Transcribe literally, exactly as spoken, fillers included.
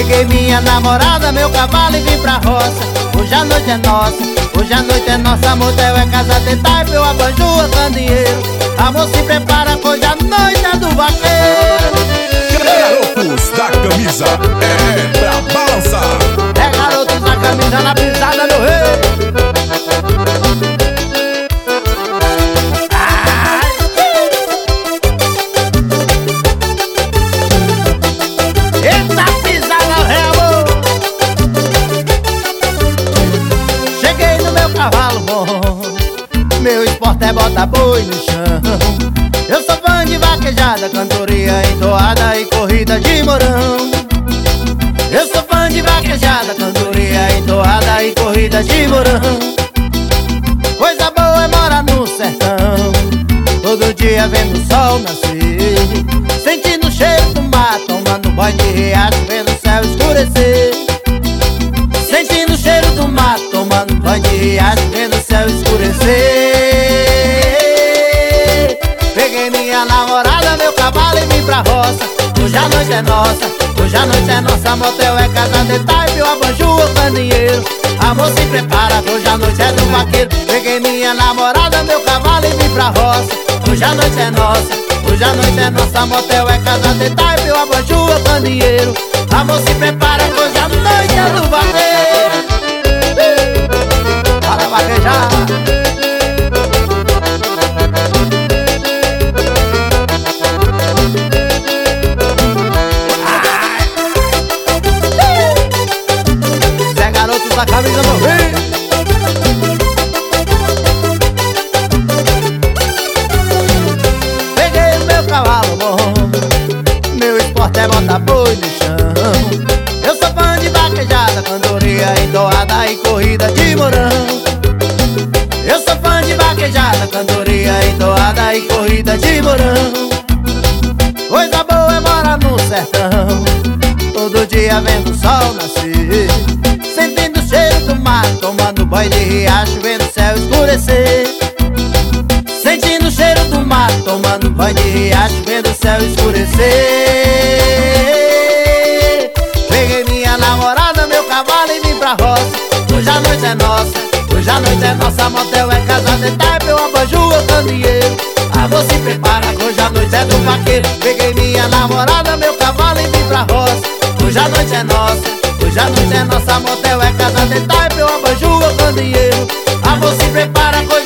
Peguei minha namorada, meu cavalo e vim pra roça. Hoje a noite é nossa, hoje a noite é nossa. Motel é casa de taipa, eu abanjo a candeeiro. Amor, se prepara, hoje a noite é do vaqueiro. Garotos da camisa é pra balançar. É garotos da camisa na pisada, meu rei. Eita pisada, rei, amor. Cheguei no meu cavalo bom, meu esporte é botar boi no chão. Eu sou fã de vaquejada, cantoria entoada e corrida de morão. Eu sou fã de vaquejada, cantoria entoada e corrida de morão. Coisa boa é morar no sertão, todo dia vendo o sol nascer, sentindo o cheiro do mar, tomando banho de riacho, vendo o céu escurecer. Sentindo o cheiro do mar, tomando banho de riacho, vendo o céu escurecer. Peguei minha namorada, meu cavalo e vim pra roça. Hoje a noite é nossa, hoje a noite é nossa. Motel é casa de taipa, eu abanjo o candeeiro. Amor, se prepara, hoje a noite é do vaqueiro. Peguei minha namorada, meu cavalo e vim pra roça. Hoje a noite é nossa, hoje a noite é nossa. Motel é casa de taipa, eu abanjo o candeeiro. Amor, se prepara, hoje a noite é do vaqueiro. Para vaquejar. Da camisa do rei. Peguei o meu cavalo bom, meu esporte é botar boi no chão. Eu sou fã de vaquejada, cantoria entoada e corrida de morão. Eu sou fã de vaquejada, cantoria entoada e corrida de morão. Coisa boa é morar no sertão, todo dia vendo o sol nascer, sentindo o cheiro do mar, tomando banho de riacho, vendo o céu escurecer. Sentindo o cheiro do mar, tomando banho de riacho, vendo o céu escurecer. Peguei minha namorada, meu cavalo e vim pra roça. Hoje a noite é nossa, hoje a noite é nossa. Motel é casa de taipa, eu abanjo o candeeiro. Amor, se prepara, hoje a noite é do vaqueiro. Peguei minha namorada, meu cavalo e vim pra roça. Hoje a noite é nossa, hoje a noite é nossa. Motel é casa de taipa, eu abanjo o candeeiro. Amor, se prepara, hoje